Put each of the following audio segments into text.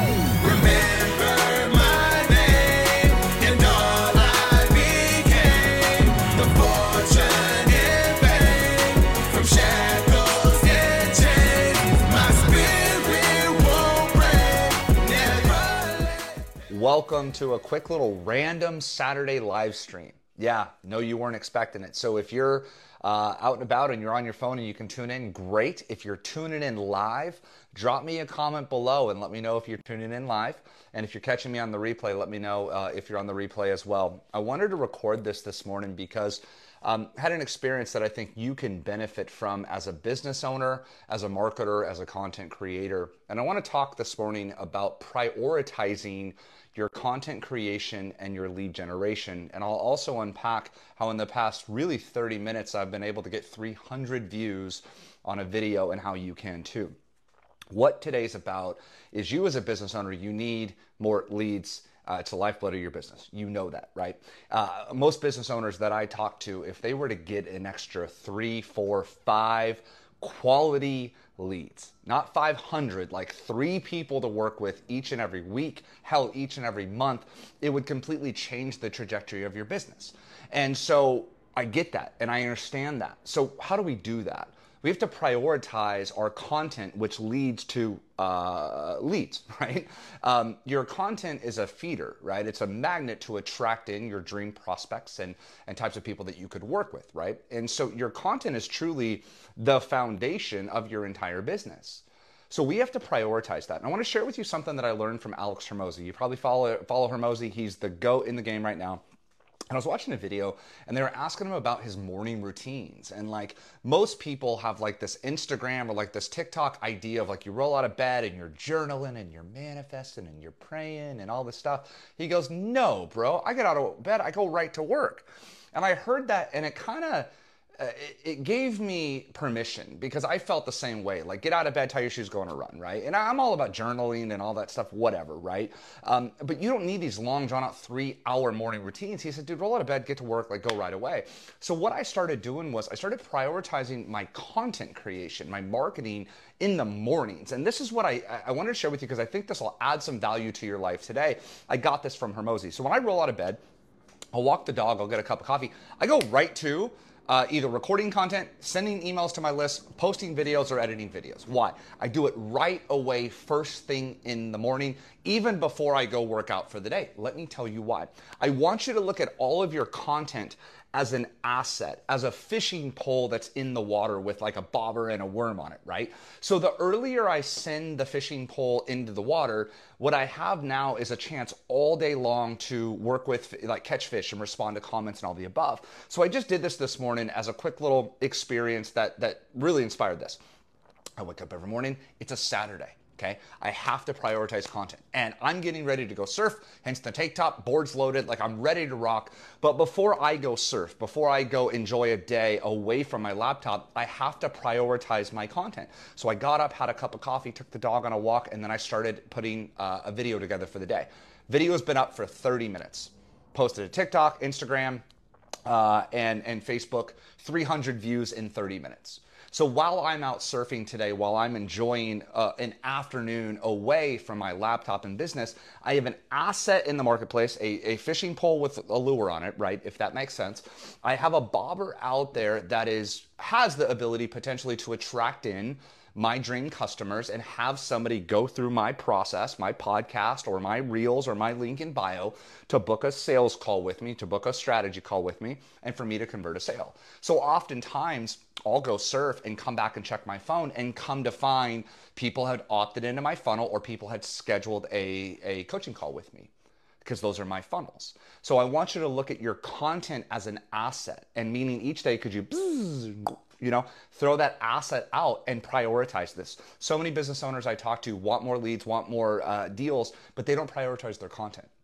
Remember my name and all I became. The fortune and fame from shackles and chains. My spirit won't break, never let. Welcome to a quick little random Saturday live stream. Yeah, no, you weren't expecting it. So if you're out and about and you're on your phone and you can tune in, great. If you're tuning in live, drop me a comment below and let me know if you're tuning in live. And if you're catching me on the replay, let me know if you're on the replay as well. I wanted to record this morning because had an experience that I think you can benefit from as a business owner, as a marketer, as a content creator. And I want to talk this morning about prioritizing your content creation and your lead generation. And I'll also unpack how in the past really 30 minutes I've been able to get 300 views on a video and how you can too. What today's about is you as a business owner, you need more leads. It's the lifeblood of your business. You know that, right? Most business owners that I talk to, if they were to get an extra 3, 4, 5 quality leads, not 500, like 3 people to work with each and every week, hell, each and every month, it would completely change the trajectory of your business. And so I get that and I understand that. So how do we do that? We have to prioritize our content, which leads to leads, right? Your content is a feeder, right? It's a magnet to attract in your dream prospects and types of people that you could work with, right? And so your content is truly the foundation of your entire business. So we have to prioritize that. And I want to share with you something that I learned from Alex Hormozi. You probably follow Hormozi. He's the GOAT in the game right now. And I was watching a video and they were asking him about his morning routines. And like most people have like this Instagram or like this TikTok idea of like you roll out of bed and you're journaling and you're manifesting and you're praying and all this stuff. He goes, no, bro, I get out of bed, I go right to work. And I heard that and it kind of, it gave me permission because I felt the same way. Like, get out of bed, tie your shoes, go on a run, right? And I'm all about journaling and all that stuff, whatever, right? But you don't need these long, drawn-out 3-hour morning routines. He said, dude, roll out of bed, get to work, like, go right away. So what I started doing was I started prioritizing my content creation, my marketing in the mornings. And this is what I wanted to share with you because I think this will add some value to your life today. I got this from Hormozi. So when I roll out of bed, I'll walk the dog, I'll get a cup of coffee. I go right to either recording content, sending emails to my list, posting videos, or editing videos. Why? I do it right away, first thing in the morning, even before I go work out for the day. Let me tell you why. I want you to look at all of your content as an asset, as a fishing pole that's in the water with like a bobber and a worm on it, right? So the earlier I send the fishing pole into the water, what I have now is a chance all day long to work with, like catch fish and respond to comments and all the above. So I just did this morning as a quick little experience that really inspired this. I wake up every morning, it's a Saturday. Okay, I have to prioritize content and I'm getting ready to go surf, hence the tank top, boards loaded, like I'm ready to rock. But before I go surf, before I go enjoy a day away from my laptop, I have to prioritize my content. So I got up, had a cup of coffee, took the dog on a walk, and then I started putting a video together for the day. Video's been up for 30 minutes. Posted to TikTok, Instagram, and Facebook, 300 views in 30 minutes. So while I'm out surfing today, while I'm enjoying an afternoon away from my laptop and business, I have an asset in the marketplace, a fishing pole with a lure on it, right? If that makes sense. I have a bobber out there that has the ability potentially to attract in my dream customers and have somebody go through my process, my podcast or my reels or my link in bio to book a sales call with me, to book a strategy call with me, and for me to convert a sale. So oftentimes I'll go surf and come back and check my phone and come to find people had opted into my funnel or people had scheduled a coaching call with me, because those are my funnels. So I want you to look at your content as an asset, and meaning each day could you throw that asset out and prioritize this. So many business owners I talk to want more leads, want more deals, but they don't prioritize their content.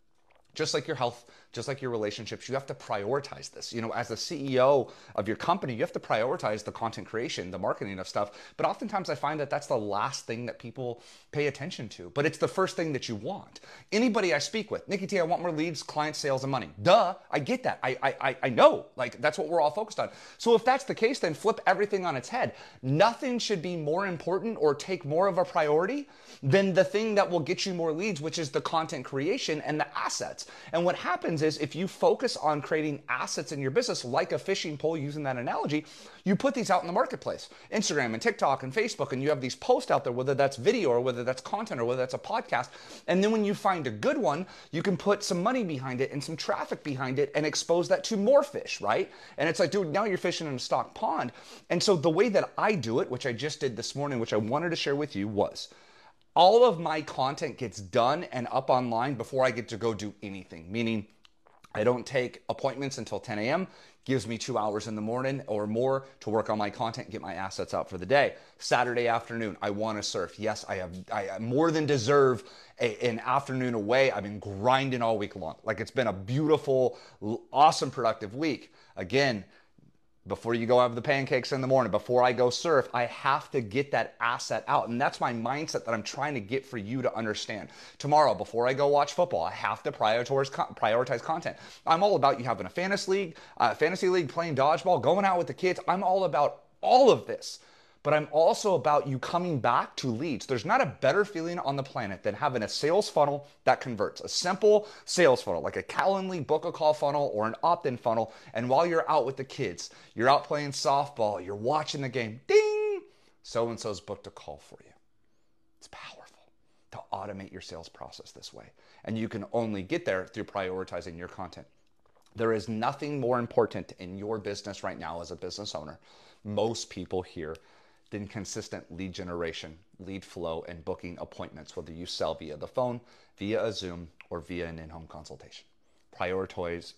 Just like your health, just like your relationships, you have to prioritize this. You know, as the CEO of your company, you have to prioritize the content creation, the marketing of stuff. But oftentimes I find that that's the last thing that people pay attention to. But it's the first thing that you want. Anybody I speak with, Nikki T, I want more leads, clients, sales, and money. Duh, I get that. I know. Like, that's what we're all focused on. So if that's the case, then flip everything on its head. Nothing should be more important or take more of a priority than the thing that will get you more leads, which is the content creation and the assets. And what happens is if you focus on creating assets in your business, like a fishing pole, using that analogy, you put these out in the marketplace, Instagram and TikTok and Facebook, and you have these posts out there, whether that's video or whether that's content or whether that's a podcast. And then when you find a good one, you can put some money behind it and some traffic behind it and expose that to more fish, right? And it's like, dude, now you're fishing in a stocked pond. And so the way that I do it, which I just did this morning, which I wanted to share with you, was all of my content gets done and up online before I get to go do anything, meaning I don't take appointments until 10 a.m., gives me 2 hours in the morning or more to work on my content, get my assets out for the day. Saturday afternoon, I want to surf. Yes, I more than deserve an afternoon away. I've been grinding all week long. Like, it's been a beautiful, awesome, productive week. Again, before you go have the pancakes in the morning, before I go surf, I have to get that asset out. And that's my mindset that I'm trying to get for you to understand. Tomorrow, before I go watch football, I have to prioritize content. I'm all about you having a fantasy league, playing dodgeball, going out with the kids. I'm all about all of this. But I'm also about you coming back to leads. There's not a better feeling on the planet than having a sales funnel that converts. A simple sales funnel, like a Calendly book a call funnel or an opt-in funnel. And while you're out with the kids, you're out playing softball, you're watching the game, ding, so-and-so's booked a call for you. It's powerful to automate your sales process this way. And you can only get there through prioritizing your content. There is nothing more important in your business right now as a business owner, most people here, than consistent lead generation, lead flow, and booking appointments, whether you sell via the phone, via a Zoom, or via an in-home consultation. Prioritize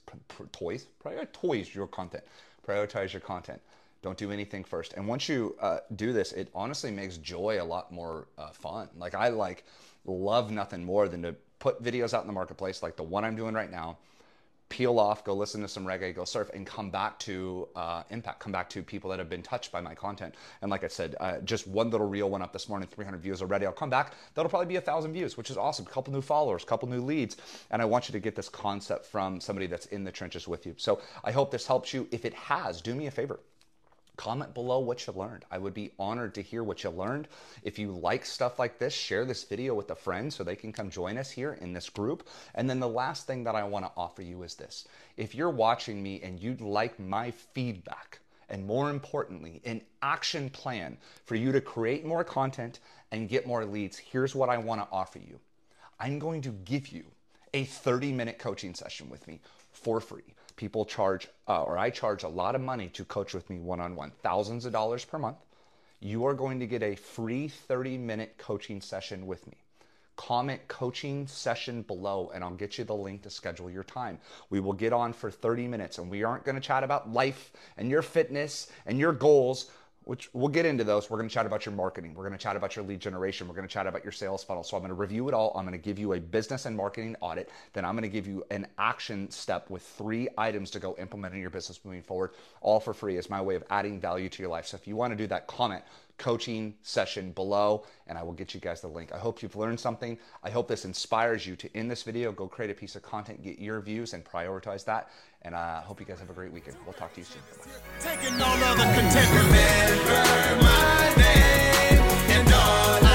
your content. Prioritize your content. Don't do anything first. And once you do this, it honestly makes joy a lot more fun. Like, I love nothing more than to put videos out in the marketplace, like the one I'm doing right now, peel off, go listen to some reggae, go surf, and come back to impact, come back to people that have been touched by my content. And like I said, just one little reel went up this morning, 300 views already. I'll come back, that'll probably be 1,000 views, which is awesome. A couple new followers, a couple new leads. And I want you to get this concept from somebody that's in the trenches with you. So I hope this helps you. If it has, do me a favor. Comment below what you learned. I would be honored to hear what you learned. If you like stuff like this, share this video with a friend so they can come join us here in this group. And then the last thing that I want to offer you is this. If you're watching me and you'd like my feedback, and more importantly, an action plan for you to create more content and get more leads, here's what I want to offer you. I'm going to give you a 30-minute coaching session with me for free. People charge, or I charge a lot of money to coach with me one-on-one, thousands of dollars per month. You are going to get a free 30-minute coaching session with me. Comment coaching session below and I'll get you the link to schedule your time. We will get on for 30 minutes and we aren't going to chat about life and your fitness and your goals, which we'll get into those. We're going to chat about your marketing. We're going to chat about your lead generation. We're going to chat about your sales funnel. So I'm going to review it all. I'm going to give you a business and marketing audit. Then I'm going to give you an action step with 3 items to go implement in your business moving forward, all for free as my way of adding value to your life. So if you want to do that, comment coaching session below and I will get you guys the link. I hope you've learned something. I hope this inspires you to, in this video, go create a piece of content, get your views and prioritize that. And I hope you guys have a great weekend. We'll talk to you soon. Bye-bye. Taking all other content. Remember my name and all